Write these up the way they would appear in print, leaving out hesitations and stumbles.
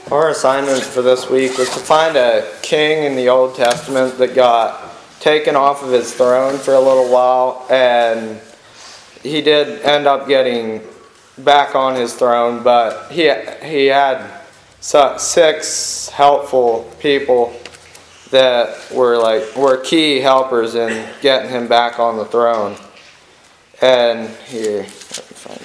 Our assignment for this week was to find a king in the Old Testament that got taken off of his throne for a little while, and he did end up getting back on his throne, but he had 6 helpful people that were key helpers in getting him back on the throne. And here, let me find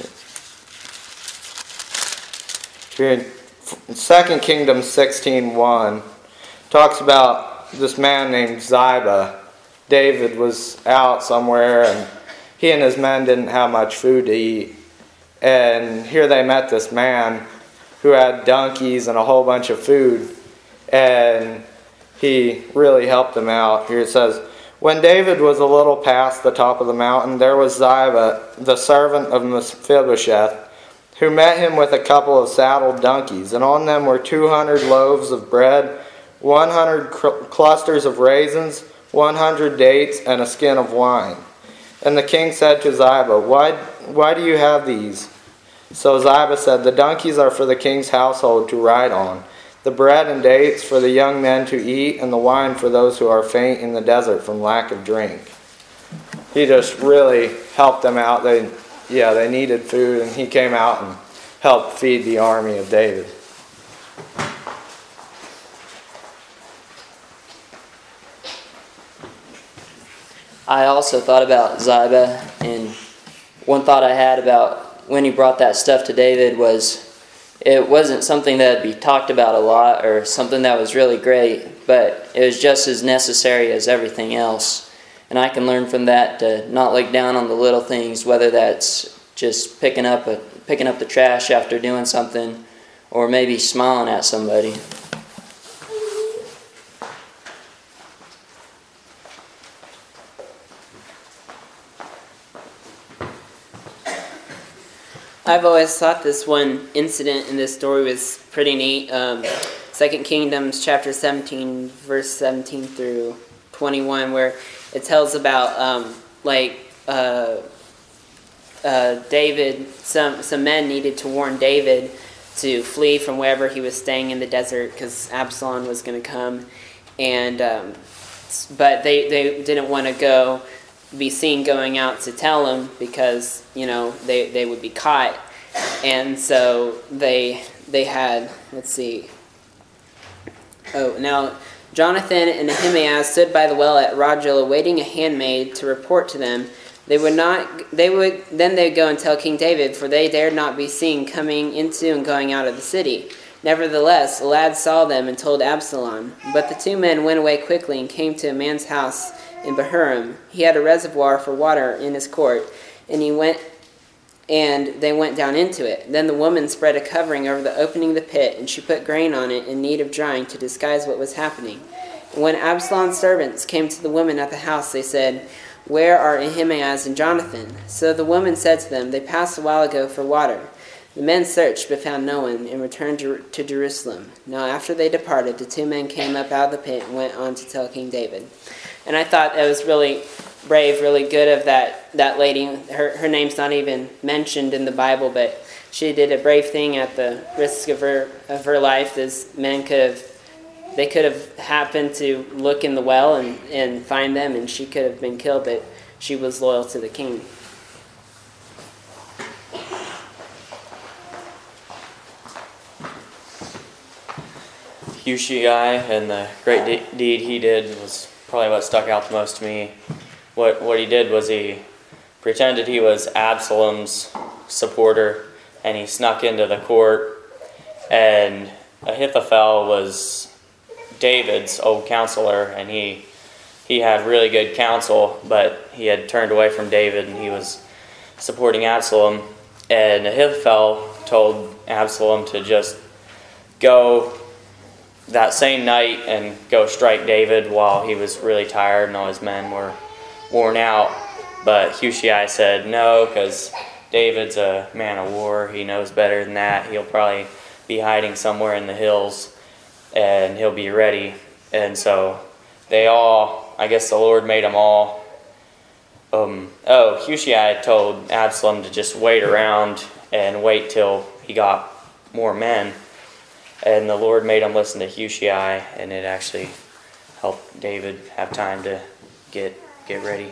it. Here in 2 Kings 16:1 talks about this man named Ziba. David was out somewhere, and he and his men didn't have much food to eat. And here they met this man who had donkeys and a whole bunch of food, and he really helped them out. Here it says, "When David was a little past the top of the mountain, there was Ziba, the servant of Mephibosheth, who met him with a couple of saddled donkeys, and on them were 200 loaves of bread, 100 clusters of raisins, 100 dates, and a skin of wine. And the king said to Ziba, Why do you have these?" So Ziba said, "The donkeys are for the king's household to ride on, the bread and dates for the young men to eat, and the wine for those who are faint in the desert from lack of drink." He just really helped them out. They needed food, and he came out and helped feed the army of David. I also thought about Ziba, and one thought I had about when he brought that stuff to David was it wasn't something that would be talked about a lot or something that was really great, but it was just as necessary as everything else. And I can learn from that to not look down on the little things, whether that's just picking up the trash after doing something, or maybe smiling at somebody. I've always thought this one incident in this story was pretty neat. 2 Kings chapter 17, verse 17 through 21, where it tells about David. Some men needed to warn David to flee from wherever he was staying in the desert because Absalom was going to come, and but they didn't want to be seen going out to tell him because they would be caught, and so they had, let's see. Now Jonathan and Ahimaaz stood by the well at Rogel, awaiting a handmaid to report to them. They'd go and tell King David, for they dared not be seen coming into and going out of the city. Nevertheless, a lad saw them and told Absalom. But the 2 men went away quickly and came to a man's house in Bahurim. He had a reservoir for water in his court, and they went down into it. Then the woman spread a covering over the opening of the pit, and she put grain on it in need of drying to disguise what was happening. And when Absalom's servants came to the woman at the house, they said, "Where are Ahimaaz and Jonathan?" So the woman said to them, "They passed a while ago for water." The men searched but found no one and returned to Jerusalem. Now after they departed, the 2 men came up out of the pit and went on to tell King David. And I thought that was really brave, really good of that lady. Her name's not even mentioned in the Bible, but she did a brave thing at the risk of her life. As men could have happened to look in the well and find them, and she could have been killed, but she was loyal to the king. Hushai and the great deed he did was probably what stuck out the most to me. What he did was he pretended he was Absalom's supporter, and he snuck into the court. And Ahithophel was David's old counselor, and he had really good counsel, but he had turned away from David, and he was supporting Absalom. And Ahithophel told Absalom to just go that same night and go strike David while he was really tired and all his men were worn out. But Hushai said no, because David's a man of war. He knows better than that. He'll probably be hiding somewhere in the hills, and he'll be ready. And so I guess the Lord made them all. Hushai told Absalom to just wait around and wait till he got more men. and the Lord made him listen to Hushai, and it actually helped David have time to get ready.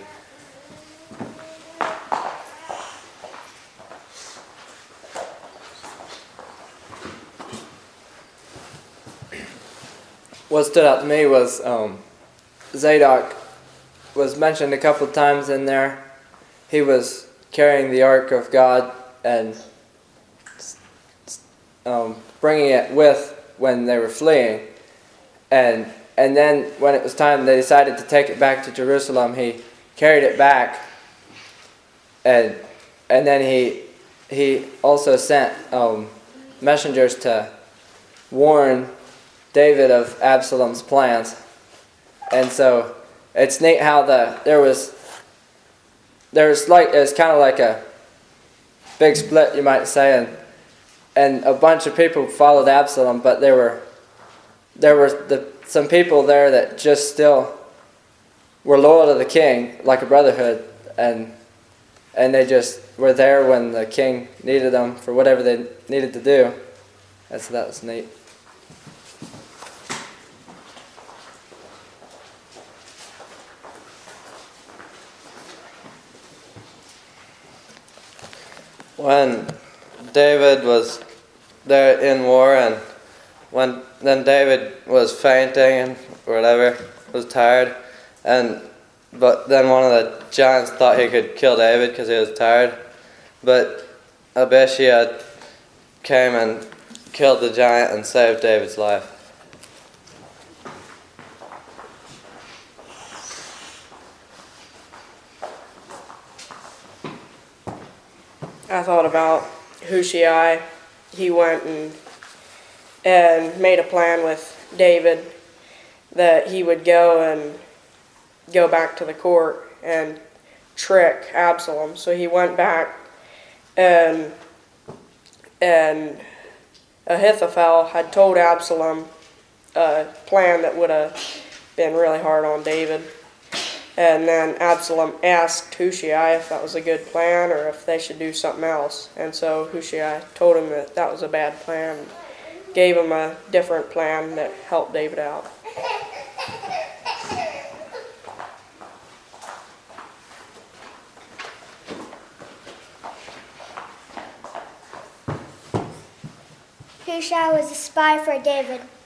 What stood out to me was Zadok was mentioned a couple of times in there. He was carrying the ark of God and bringing it with when they were fleeing, and then when it was time they decided to take it back to Jerusalem, he carried it back, and then he also sent messengers to warn David of Absalom's plans. And so it's neat how it was kind of like a big split, you might say, and a bunch of people followed Absalom, but there were some people there that just still were loyal to the king, like a brotherhood, and they just were there when the king needed them for whatever they needed to do. And so that was neat. When David was there in war, and then David was fainting and whatever, was tired, but then one of the giants thought he could kill David because he was tired, but Abishai came and killed the giant and saved David's life. I thought about Hushai. He went and made a plan with David that he would go back to the court and trick Absalom. So he went back, and Ahithophel had told Absalom a plan that would have been really hard on David. And then Absalom asked Hushai if that was a good plan or if they should do something else. And so Hushai told him that was a bad plan, and gave him a different plan that helped David out. Hushai was a spy for David.